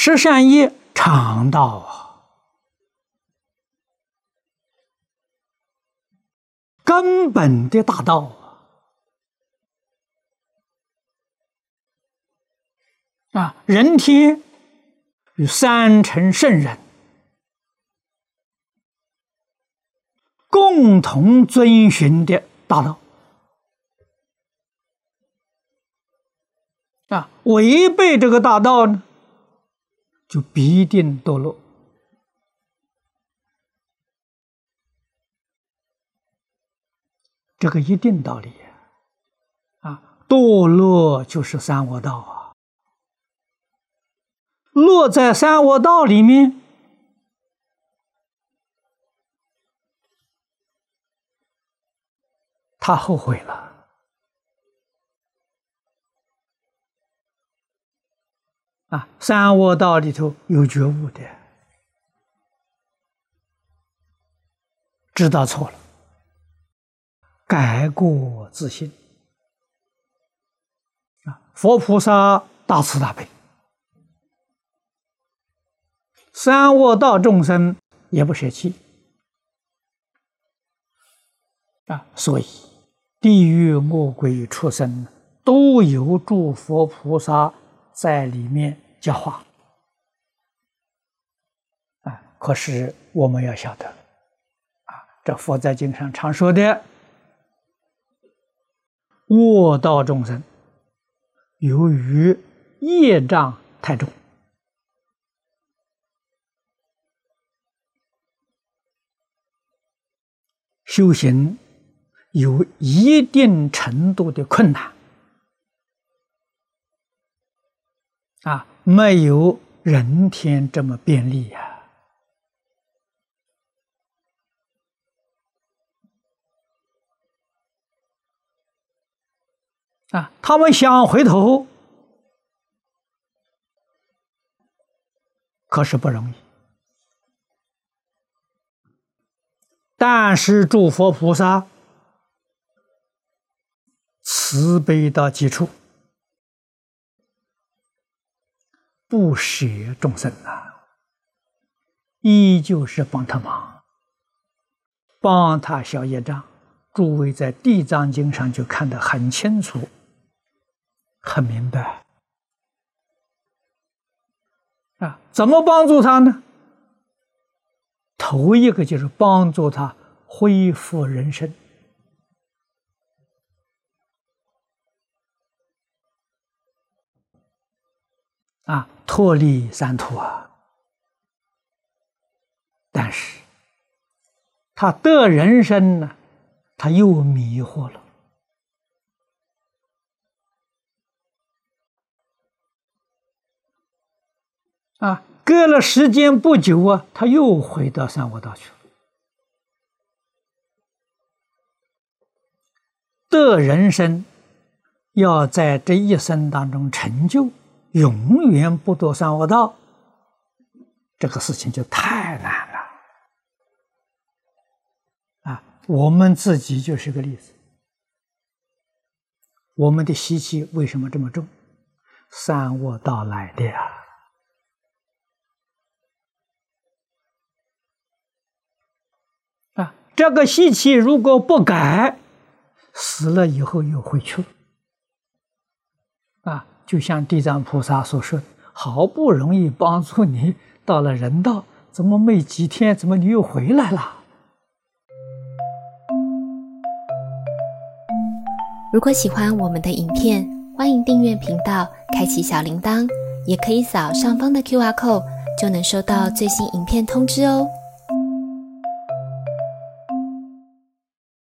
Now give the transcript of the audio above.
十善业常道根本的大道人天与三乘圣人共同遵循的大道违背这个大道呢，就必定堕落。这个一定道理堕落就是三恶道落在三恶道里面，他后悔了三恶道里头有觉悟的，知道错了，改过自新佛菩萨大慈大悲，三恶道众生也不舍弃所以地狱恶鬼畜生都有诸佛菩萨在里面教化可是我们要晓得这佛在经上常说的恶道众生由于业障太重修行有一定程度的困难没有人天这么便利他们想回头可是不容易，但是诸佛菩萨慈悲到极处，不舍众生依旧是帮他忙，帮他消业障。诸位在地藏经上就看得很清楚很明白怎么帮助他呢？头一个就是帮助他恢复人身脱离三途但是他得人身呢，他又迷惑了隔了时间不久他又回到三恶道去了。得人身要在这一生当中成就，永远不堕三恶道，这个事情就太难了我们自己就是个例子。我们的习气为什么这么重？三恶道来的这个习气如果不改，死了以后又回去了就像地藏菩萨所说，好不容易帮助你到了人道，怎么没几天，怎么你又回来了？ 如果喜欢我们的影片，欢迎订阅频道，开启小铃铛，也可以扫上方的 QR code，就能收到最新影片通知哦。